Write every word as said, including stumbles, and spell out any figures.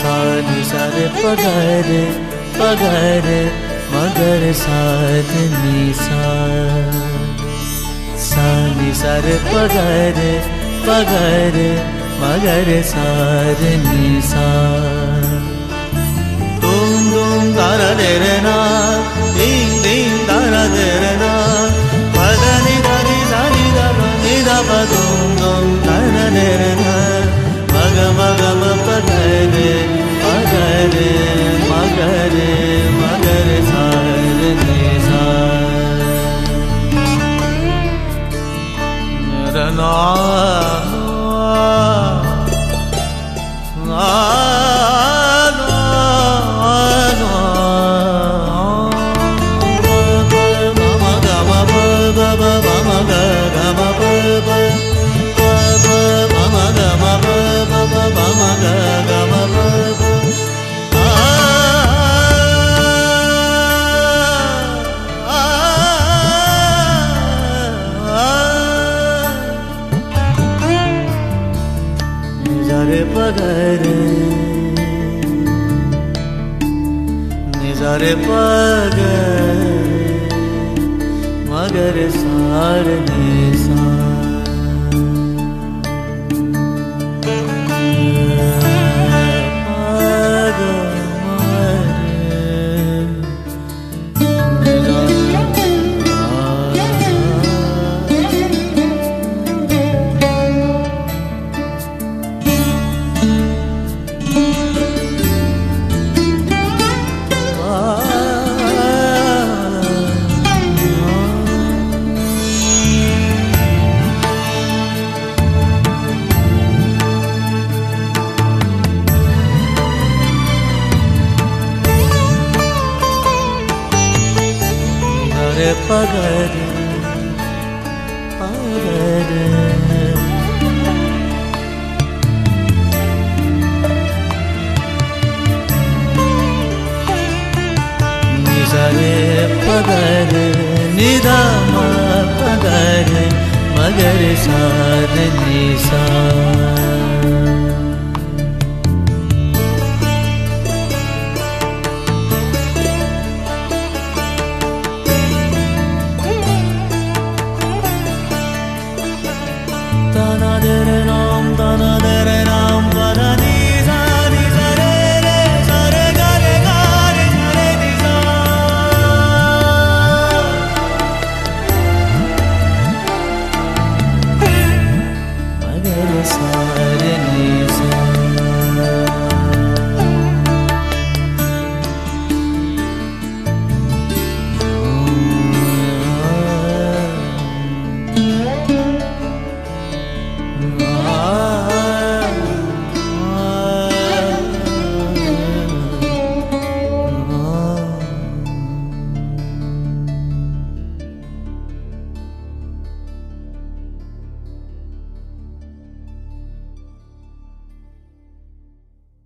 सा नि सा रे प ग रे प ग रे म ग रे सा नि सा सा नि सा रे प ग रे प ग रे म ग रे सा नि सा तुम तुम दा रा दे रे ना ding ding दा रा दे रे ना प द नि दा नि दा नि दा प नि दा प तुम तुम दा रा दे रे ना म ग म ग म प ग रे प ग रे म ग रे म ग रे सा नि सा रा ना रे प ग रे नि सा रे प ग म ग रे सा नि सा रे प ग रे प ग रे नि सा रे प ग रे नि दा म प ग रे म ग रे सा नि सा